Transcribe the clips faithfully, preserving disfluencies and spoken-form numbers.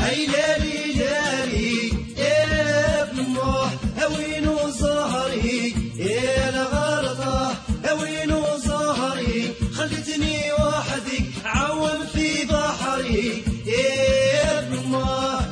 هيلالي لالي يا ابن الله هوين زهري يا الغلطة هوين زهري خلتني وحدي عوم في بحري يا ابن الله.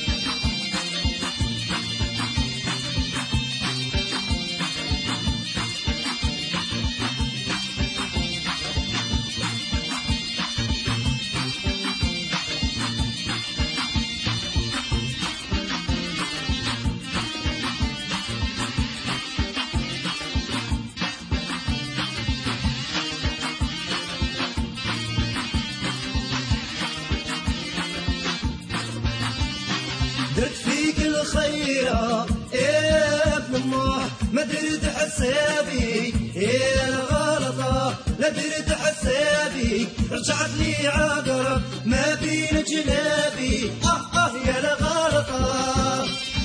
درت فيك الخيرة يا ابن الله ما درت حسابي يا الغلطة لا درت حسابي رجعت لي عقرب ما بين جنابي اه اه يا الغلطة.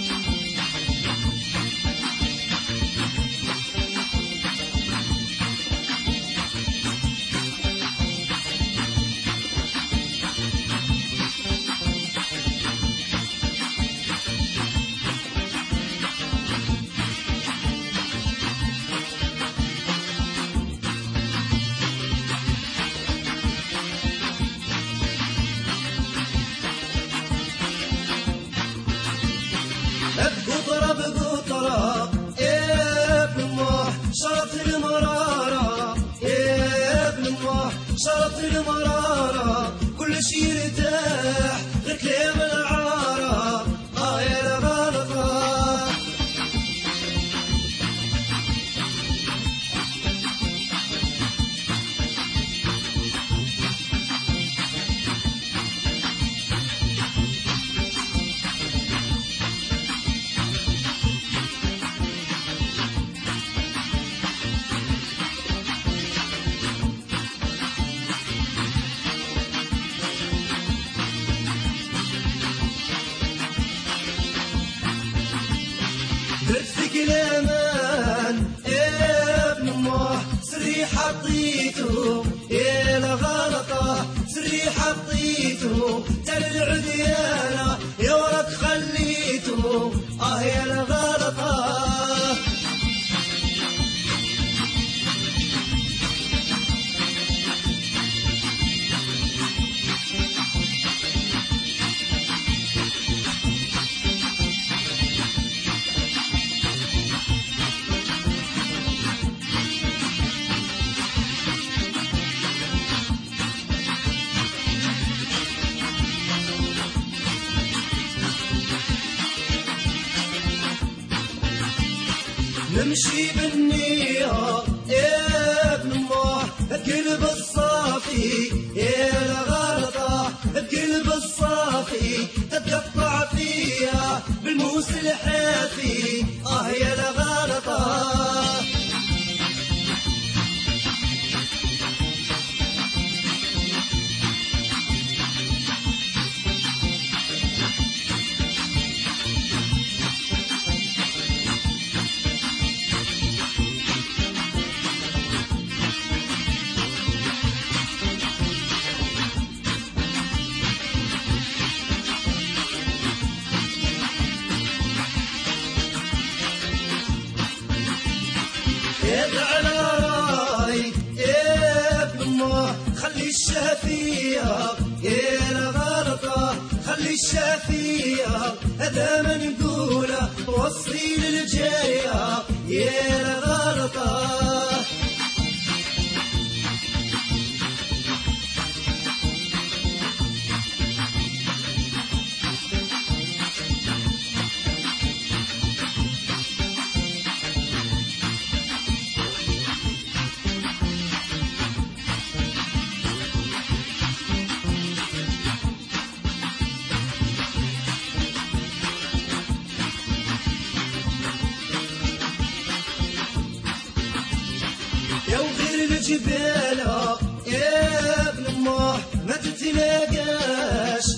بقطرة بقطرة يا ابن الله شرط المرارة يا ابن الله شرط المرارة كل شي يرتاح غير كلام العارة اه يا الغلطة. درت فيك الامان يا ابن الله سري حطيته يا الغلطة سري حطيته تل العديانة يا ولد خليته اه يا الغلطة. نمشي بالنية يا ابن الله القلب الصافي يا الغلطة القلب الصافي تتقطع فيها بالموس الحافي اه يا الغلطة. يد على راي يا ابن الله خلي الشافية يا الغلطة خلي الشافية هذا ما نقوله وصي للجاية يا الغلطة. يا وغير الجبالة يا ابن الله ما تتلاقاش